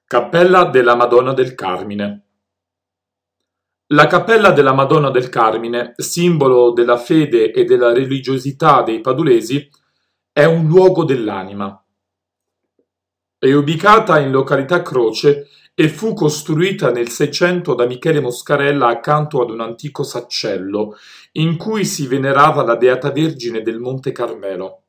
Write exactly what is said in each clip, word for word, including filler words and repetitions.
Cappella della Madonna del Carmine. La Cappella della Madonna del Carmine, simbolo della fede e della religiosità dei padulesi, è un luogo dell'anima. È ubicata in località Croce e fu costruita nel Seicento da Michele Moscarella accanto ad un antico saccello, in cui si venerava la Beata Vergine del Monte Carmelo.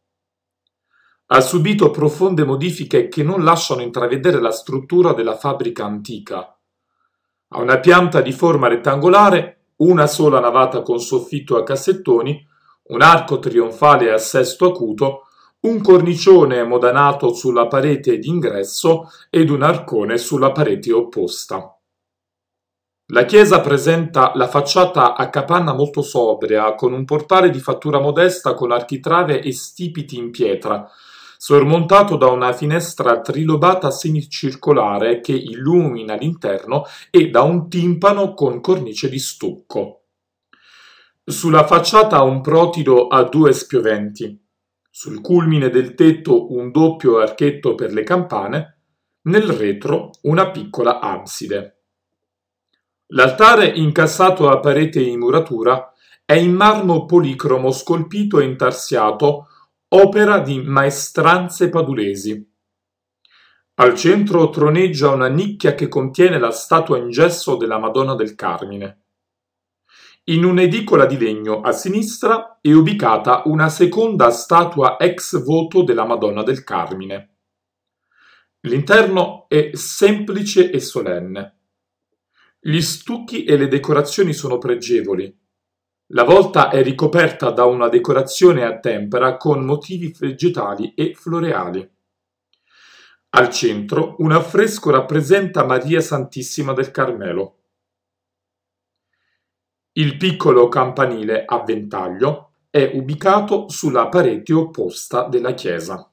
Ha subito profonde modifiche che non lasciano intravedere la struttura della fabbrica antica. Ha una pianta di forma rettangolare, una sola navata con soffitto a cassettoni, un arco trionfale a sesto acuto, un cornicione modanato sulla parete d'ingresso ed un arcone sulla parete opposta. La chiesa presenta la facciata a capanna molto sobria, con un portale di fattura modesta con architrave e stipiti in pietra, sormontato da una finestra trilobata semicircolare che illumina l'interno e da un timpano con cornice di stucco. Sulla facciata un protiro a due spioventi. Sul culmine del tetto un doppio archetto per le campane, nel retro una piccola abside. L'altare, incassato a parete in muratura, è in marmo policromo scolpito e intarsiato, opera di maestranze padulesi. Al centro troneggia una nicchia che contiene la statua in gesso della Madonna del Carmine. In un'edicola di legno a sinistra è ubicata una seconda statua ex voto della Madonna del Carmine. L'interno è semplice e solenne. Gli stucchi e le decorazioni sono pregevoli. La volta è ricoperta da una decorazione a tempera con motivi vegetali e floreali. Al centro un affresco rappresenta Maria Santissima del Carmelo. Il piccolo campanile a ventaglio è ubicato sulla parete opposta della chiesa.